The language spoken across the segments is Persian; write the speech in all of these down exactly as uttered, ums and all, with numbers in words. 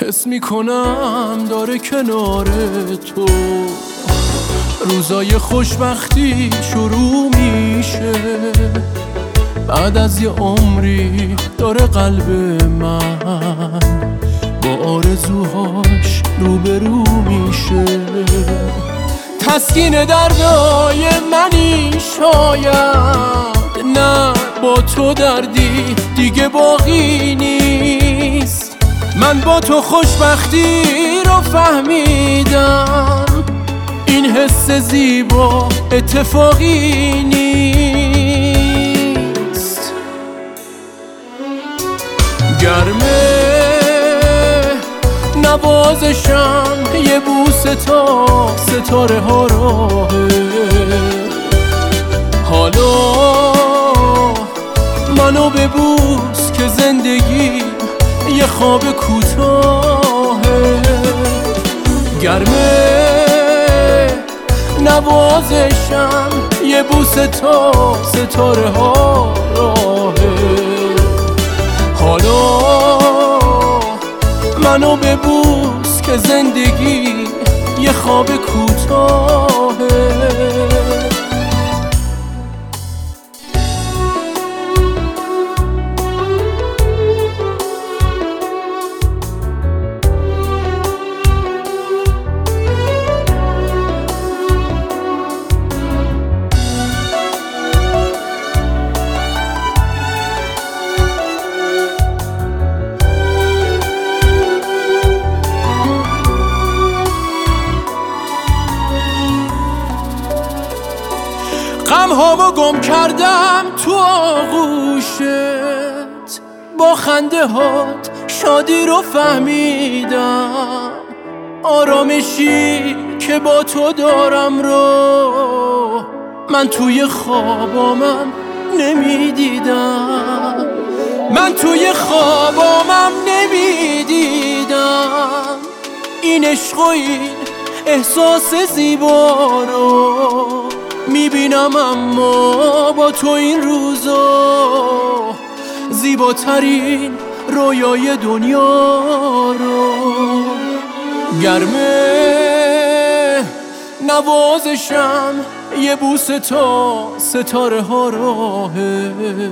حس میکنم داره کنار تو روزای خوشبختی شروع میشه. بعد از یه عمری داره قلب من با آرزوهاش روبرو میشه. تسکین دردای منی شاید، نه با تو دردی دیگه باقی نیست. من با تو خوشبختی رو فهمیدم، این حس زیبا اتفاقی نیست. گرمه نوازشم یه بوسه تا ستاره ها راهه. حالا منو ببوس که زندگی یه خواب کوتاهه. گرمه نوازشم یه بوسه تا ستاره ها راهه. حالا منو ببوس که زندگی یه خواب کوتاهه. غمهامو گم کردم تو آغوشت، با خنده هات شادی رو فهمیدم. آرامشی که با تو دارم رو من توی خوابامم نمیدیدم. من توی خوابامم نمیدیدم این عشق و این احساس زیبا رو میبینم، اما با تو این روزا زیباترین رویای دنیا رو. گرمه نوازشم یه بوسه تا ستاره ها راهه.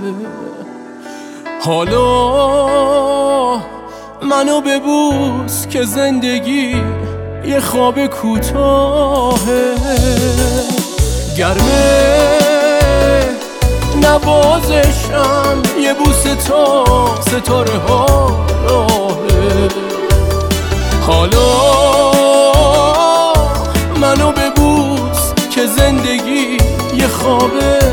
حالا منو ببوس که زندگی یه خواب کوتاهه. گرمه نوازشم یه بوسه تا ستاره ها راهه. حالا منو ببوس که زندگی یه خوابه